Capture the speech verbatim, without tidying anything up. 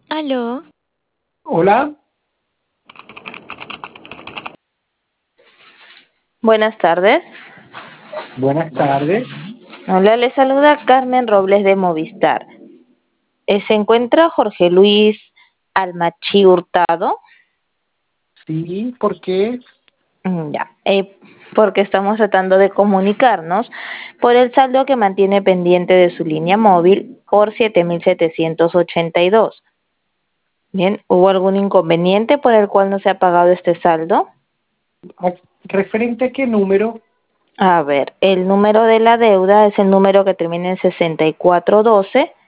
Aló, Hola, buenas tardes. buenas tardes. Hola, le saluda Carmen Robles de Movistar. Eh, ¿Se encuentra Jorge Luis Almachi Hurtado? Sí, ¿por qué? Mm, Ya, eh, porque estamos tratando de comunicarnos por el saldo que mantiene pendiente de su línea móvil por siete mil setecientos ochenta y dos. Bien, ¿hubo algún inconveniente por el cual no se ha pagado este saldo? ¿A- ¿Referente a qué número? A ver, el número de la deuda es el número que termina en sesenta y cuatro doce